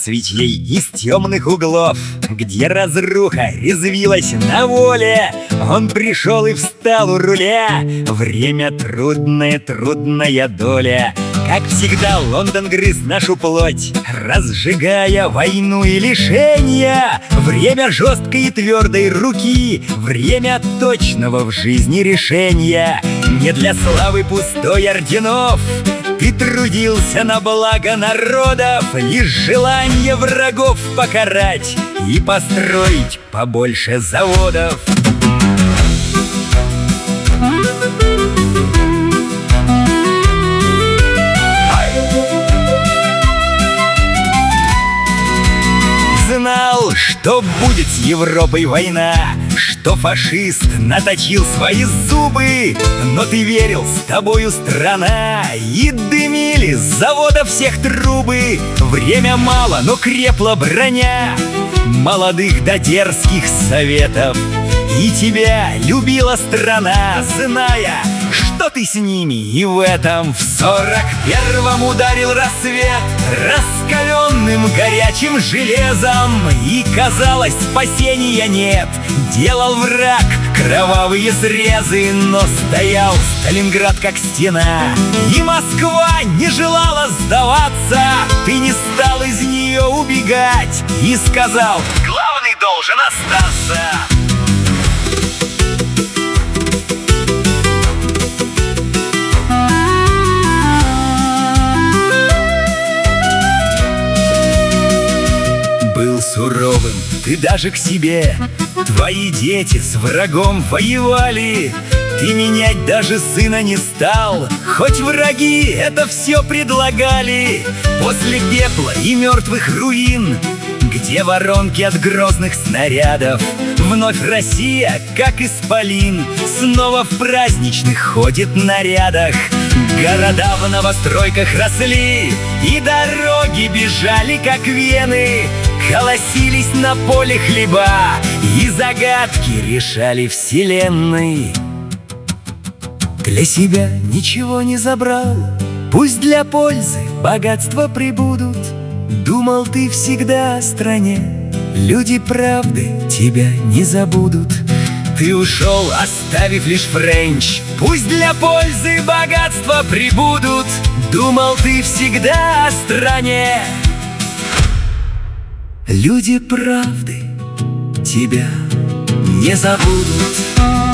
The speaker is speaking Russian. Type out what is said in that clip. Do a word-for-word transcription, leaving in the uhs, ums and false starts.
цветей из темных углов, где разруха резвилась на воле, он пришел и встал у руля. Время трудное, трудная доля. Как всегда, Лондон грыз нашу плоть, разжигая войну и лишения. Время жесткой и твердой руки, время точного в жизни решения. Не для славы пустой орденов ты трудился на благо народов, лишь желание врагов покарать и построить побольше заводов. Знал, что будет с Европой война, что фашист наточил свои зубы, но ты верил, с тобою страна, и дымили с завода всех трубы. Время мало, но крепла броня молодых да дерзких советов, и тебя любила страна, зная, что ты с ними. И в этом в сорок первом ударил рассвет раскаленным горячим железом, и казалось, спасения нет. Делал враг кровавые срезы, но стоял Сталинград как стена, и Москва не желала сдаваться. Ты не стал из нее убегать и сказал: главный должен остаться. Суровым ты даже к себе, твои дети с врагом воевали. Ты менять даже сына не стал, хоть враги это все предлагали. После пепла и мертвых руин, где воронки от грозных снарядов, вновь Россия, как исполин, снова в праздничных ходит нарядах. Города в новостройках росли, и дороги бежали, как вены. Колосились на поле хлеба, и загадки решали вселенной. Для себя ничего не забрал, пусть для пользы богатства прибудут. Думал ты всегда о стране, люди правды тебя не забудут. Ты ушел, оставив лишь френч, пусть для пользы богатства прибудут. Думал ты всегда о стране, люди правды тебя не забудут.